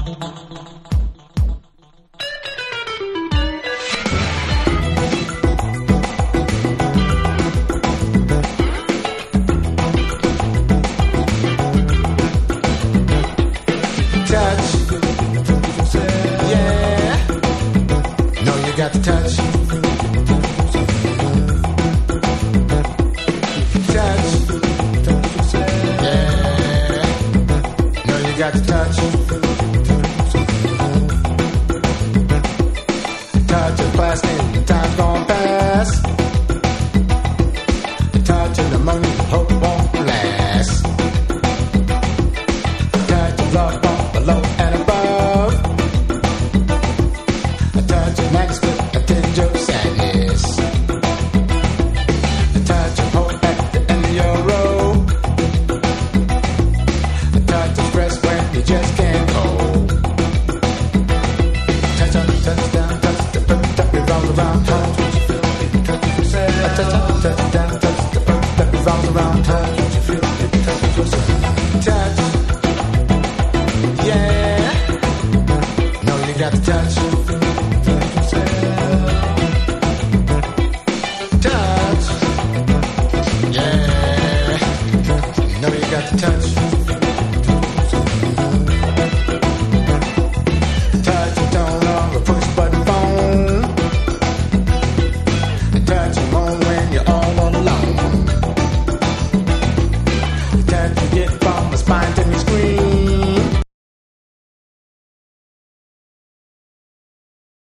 got to touch. Touch. Yeah. No, you got to touch. Touch of plastic, time's gone past. Touch of the money, hope won't last. Touch of love, bump below and above. A touch of majesty, a tinge of sadness. A touch of hope at the end of your road. A touch of stress when you just can't go. Touch up, touch down, touch the earth that revolves around. Touch what you feel, touch what you say. A touch up, touch down, touch the earth that revolves around. Touch what you feel, touch what you say. Touch, yeah. No, you got to touch.